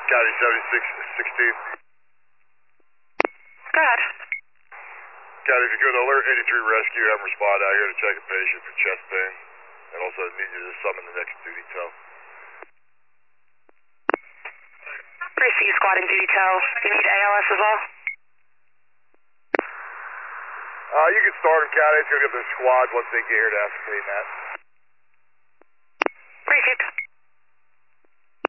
County 7616. Go ahead. County, if you could alert 83 rescue, have them respond out here to check a patient for chest pain. And also need you to summon the next duty tow. Receive squad and duty tow. You need ALS as well? You can start them, County. It's going to get the squad once they get here to ascertain that. Received.